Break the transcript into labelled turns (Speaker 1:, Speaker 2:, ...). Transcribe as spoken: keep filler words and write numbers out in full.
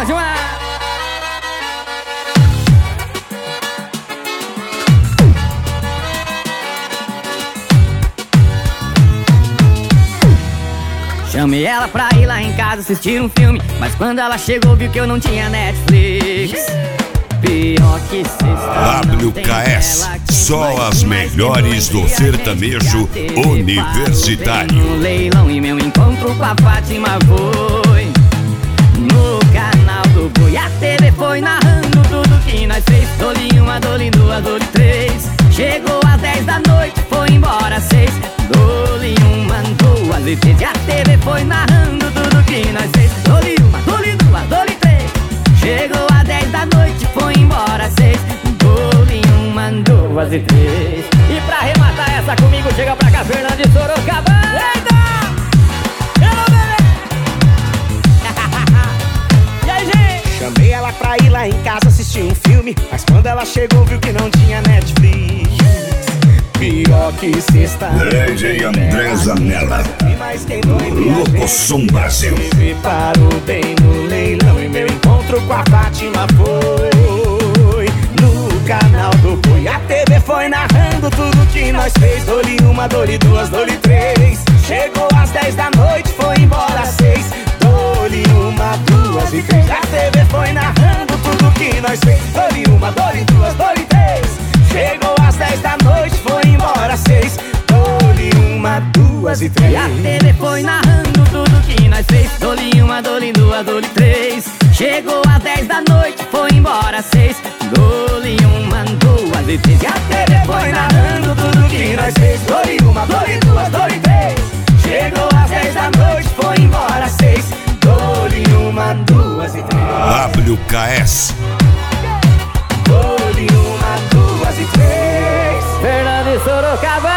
Speaker 1: bom demais. Chamei ela pra ir lá em casa assistir um filme, mas quando ela chegou viu que eu não tinha Netflix. Pior que sexta
Speaker 2: W K S, só as melhores do sertanejo universitário.
Speaker 1: No leilão e meu encontro com a Fátima foi no canal do Boi. A T V foi narrando tudo que nós fez. Dole uma, dole duas, dole três. Chegou às dez da noite, foi embora às seis. Dole uma, duas e três. E a T V foi narrando tudo que nós fez. Dole uma, dole duas, dole três. Chegou às dez da noite, foi embora às seis. Dole uma, duas e três. E pra arrematar essa comigo, chega pra cá, Fernando de Sorocaba. Eita! Hello, bebê! E aí, gente?
Speaker 3: Chamei ela pra ir lá em casa assistir um filme, mas quando ela chegou viu que não tinha Netflix. Pior que sexta
Speaker 2: D J André Zanella, Locosom Brasil.
Speaker 3: Me parou bem no leilão e meu encontro com a Fátima foi no canal do Boi. A T V foi narrando tudo que nós fez. Dole uma, dole duas, dole três. Chegou às dez da noite, foi embora às seis. Dole uma, duas e três. A T V foi narrando tudo que nós fez. Dole uma, dole duas, dole três. Chegou às dez da noite, foi embora às seis. Dole uma, duas e três.
Speaker 1: E a T V foi narrando tudo que nós fez. Dole uma, dole duas, dole três. Chegou às dez da noite, foi embora às seis. Dole uma, duas e três. E a T V foi narrando tudo que nós fez. Dole uma, dole duas, dole três. Chegou às dez da noite, foi embora às seis. Dole uma, duas e três.
Speaker 2: W K S.
Speaker 3: Dole uma, duas e três.
Speaker 1: Fernando de Sorocaba.